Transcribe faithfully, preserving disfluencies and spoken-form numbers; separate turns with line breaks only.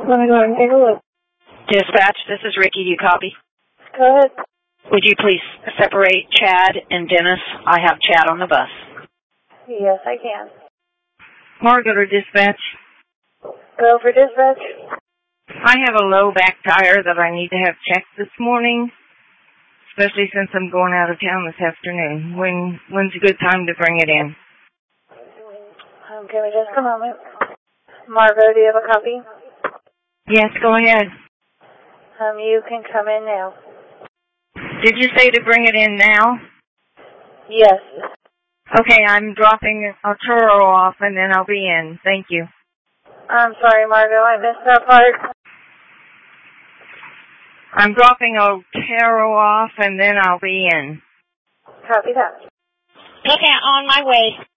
Let me go ahead and take a look.
Dispatch, this is Ricky. Do you copy?
Go ahead.
Would you please separate Chad and Dennis? I have Chad on the bus.
Yes, I can.
Margot or dispatch?
Go for dispatch.
I have a low back tire that I need to have checked this morning, especially since I'm going out of town this afternoon. When when's a good time to bring it in?
Um, give me just a moment. Margot, do you have a copy?
Yes, go ahead.
Um, you can come in now.
Did you say to bring it in now?
Yes.
Okay, I'm dropping Arturo off and then I'll be in. Thank you.
I'm sorry, Margot, I missed that part.
I'm dropping Otero off and then I'll be in.
Copy that.
Okay, on my way.